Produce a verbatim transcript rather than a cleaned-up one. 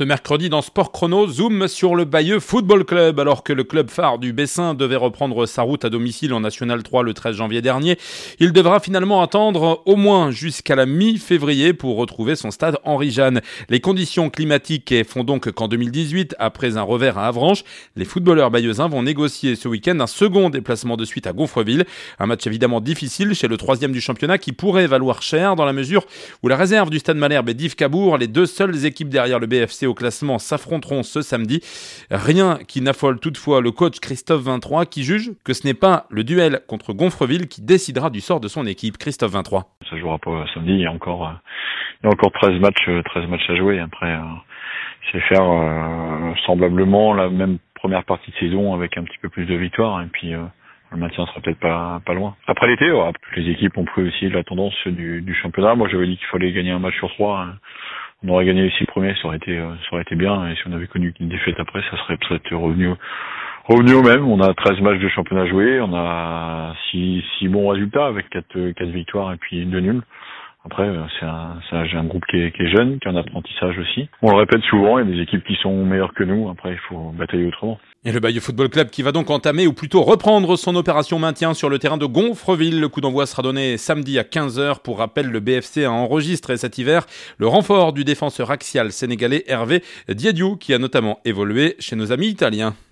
Ce mercredi dans Sport Chrono, zoom sur le Bayeux Football Club. Alors que le club phare du Bessin devait reprendre sa route à domicile en National trois le treize janvier dernier, il devra finalement attendre au moins jusqu'à la mi-février pour retrouver son stade Henri-Jeanne. Les conditions climatiques font donc qu'en deux mille dix-huit, après un revers à Avranches, les footballeurs bayeuxins vont négocier ce week-end un second déplacement de suite à Gonfreville. Un match évidemment difficile chez le troisième du championnat qui pourrait valoir cher dans la mesure où la réserve du Stade Malherbe et d'Yves Cabourg, les deux seules équipes derrière le B F C au classement, s'affronteront ce samedi. Rien qui n'affole toutefois le coach Christophe vingt-trois qui juge que ce n'est pas le duel contre Gonfreville qui décidera du sort de son équipe. Christophe vingt-trois. Ça jouera pas samedi, il y a encore, il y a encore treize matchs, treize matchs à jouer. Après, euh, c'est faire euh, semblablement la même première partie de saison avec un petit peu plus de victoires et puis euh, le maintien sera peut-être pas pas loin. Après l'été, ouais, toutes les équipes ont pris aussi la tendance du, du championnat. Moi, j'avais dit qu'il fallait gagner un match sur trois. Hein. On aurait gagné les six premiers, ça aurait été, ça aurait été bien. Et si on avait connu une défaite après, ça serait peut-être revenu, revenu au même. On a treize matchs de championnat joués, on a six, six bons résultats avec quatre, quatre victoires et puis deux nuls. Après, c'est un, c'est un, j'ai un groupe qui est, qui est jeune, qui est en apprentissage aussi. On le répète souvent, il y a des équipes qui sont meilleures que nous. Après, il faut batailler autrement. Et le Bayeux Football Club qui va donc entamer ou plutôt reprendre son opération maintien sur le terrain de Gonfreville. Le coup d'envoi sera donné samedi à quinze heures. Pour rappel, le B F C a enregistré cet hiver le renfort du défenseur axial sénégalais Hervé Diédiou qui a notamment évolué chez nos amis italiens.